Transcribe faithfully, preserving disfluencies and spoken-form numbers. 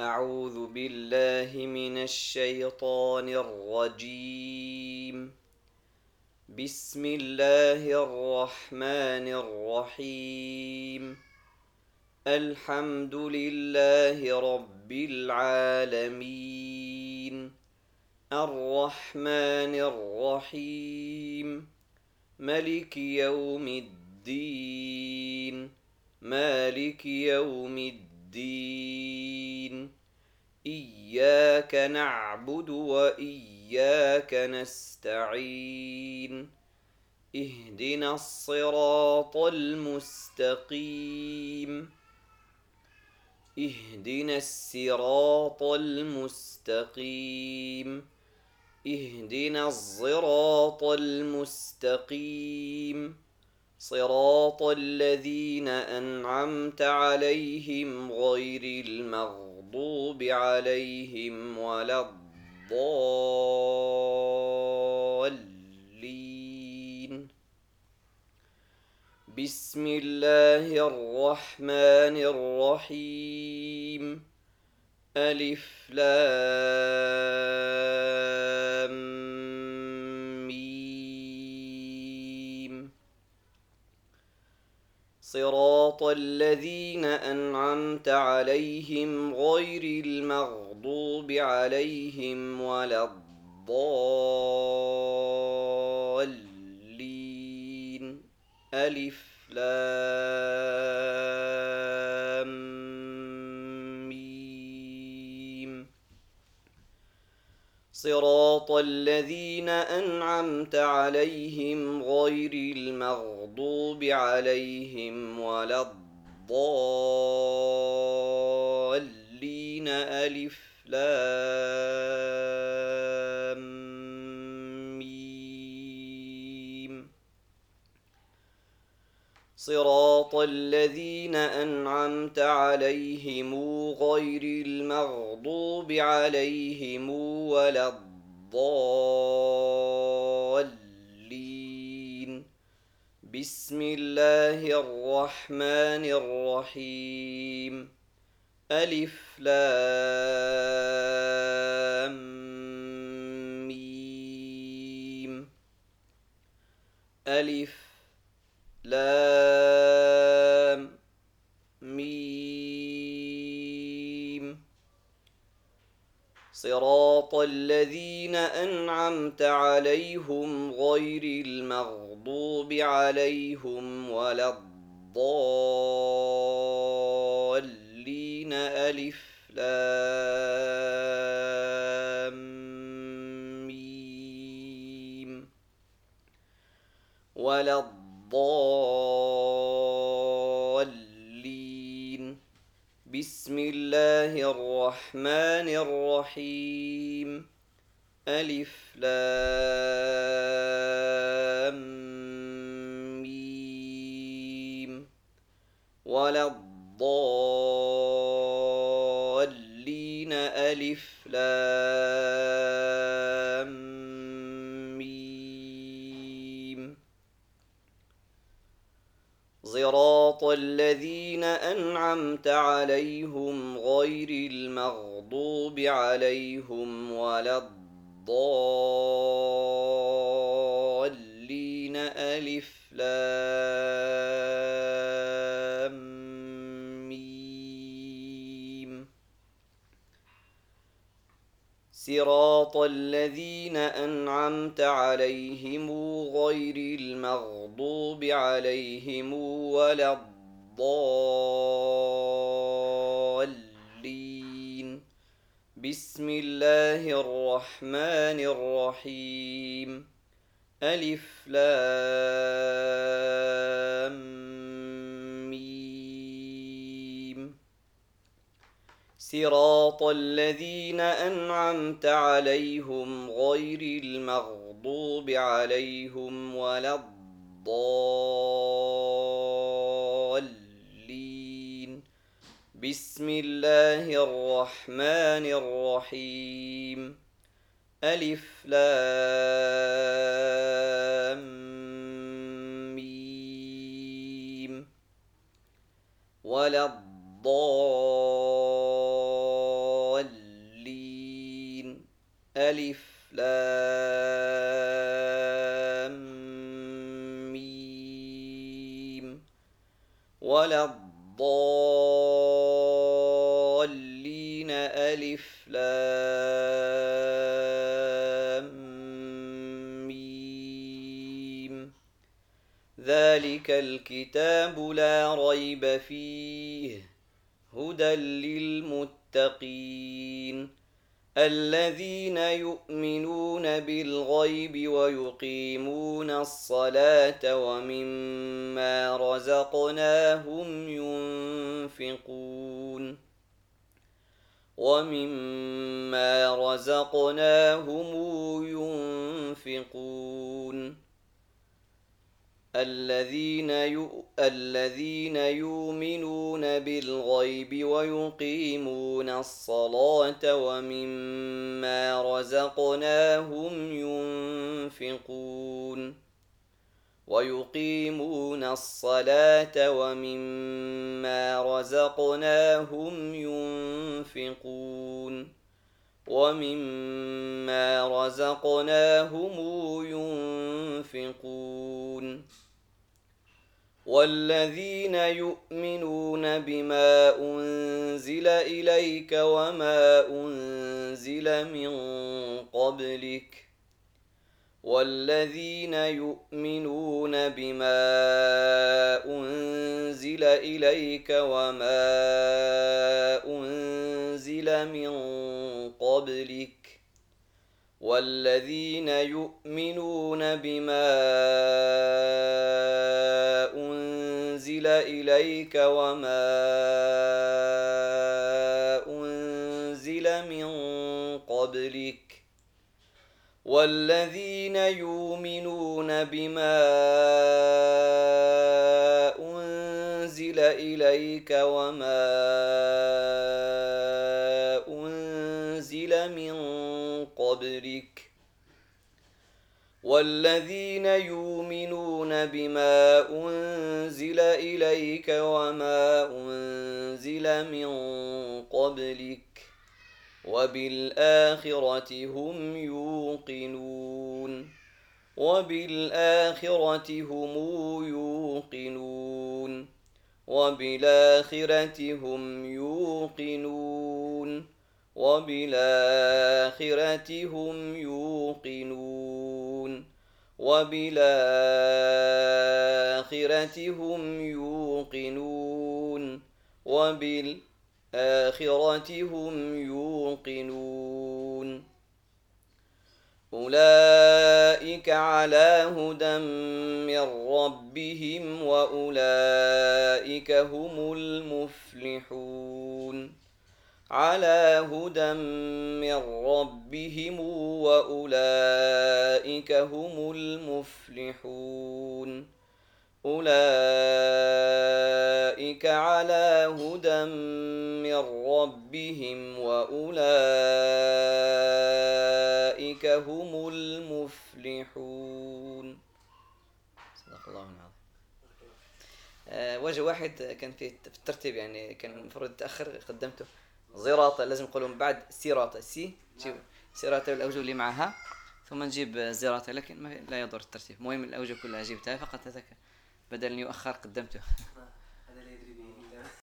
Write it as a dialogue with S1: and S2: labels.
S1: أعوذ بالله من الشيطان الرجيم. بسم الله الرحمن الرحيم. الحمد لله رب العالمين. الرحمن الرحيم. ملك يوم الدين. مالك يوم الدين. إياك نعبد وإياك نستعين. اهدنا الصراط المستقيم. اهدنا الصراط المستقيم. اهدنا الصراط المستقيم. صراط الذين أنعمت عليهم غير المغضوب عليهم ولا الضالين. بسم الله الرحمن الرحيم. ألف لام ميم. صراط الذين أنعمت عليهم غير المغضوب عليهم ولا الضالين. ألف لام ميم. صراط الذين أنعمت عليهم غير المغضوب عليهم ولا الضالين. ألف لام ميم. صراط الذين أنعمت عليهم غير المغضوب عليهم ولا الضالين. بسم الله الرحمن الرحيم. ألف لام ميم. ألف لام ميم. صراط الذين أنعمت عليهم غير المغضوب عليهم ولا الضالين. ألف لام ميم. ولا الضالين. بسم الله الرحمن الرحيم. ألف لام ميم. ولا الضالين. ألف لام ميم. صراط الذين أنعمت عليهم غير المغضوب عليهم ولا الضالين. ألف لام ميم. صراط الذين أنعمت عليهم غير المغضوب عليهم ولا الضالين. بسم الله الرحمن الرحيم. ألف لام ميم. صراط الذين أنعمت عليهم غير المغضوب عليهم ولا الضالين. بسم الله الرحمن الرحيم. ألف لام ميم. ولا الضالين. ألف لام ميم ولا الضالين ألف لام ميم ذلك الكتاب لا ريب فيه هدى للمتقين الذين يؤمنون بالغيب ويقيمون الصلاة ومما رزقناهم ينفقون ومما رزقناهم ينفقون الذين يؤ... الذين يؤمنون بالغيب ويقيمون الصلاة ومما رزقناهم ينفقون ويقيمون الصلاة ومما رزقناهم ينفقون ومما رزقناهم ينفقون والذين يؤمنون بما أنزل إليك وما أنزل من قبلك والذين يؤمنون بما أنزل إليك وما أنزل من قبلك والذين يؤمنون بما أنزل إليك وما أنزل من قبلك والذين يؤمنون بما أنزل إليك وما أنزل من قبلك والذين يؤمنون بما أنزل إليك وما أنزل من قبلك وبالآخرة هم يوقنون وبالآخرة هم يوقنون وبالآخرة هم يوقنون وبالآخرة هم يوقنون وبالآخرة هم يوقنون وبالآخرة هم يوقنون أولئك على هدى من ربهم وأولئك هم المفلحون على هدى من ربهم وأولئك هم المفلحون أولئك على هدى من ربهم وأولئك هم المفلحون. صدق الله العظيم. أه وجه واحد كان في الترتيب يعني كان المفروض يتأخر قدمته زراطة لازم نقولهم بعد سيراطة سي جيب سيراطة الأوجه اللي معها ثم نجيب زراطة لكن ما لا يضر الترتيب مهم الأوجه كلها جبتها فقط هذاك بدل أن يؤخر قدمته.
S2: هذا لا يدري به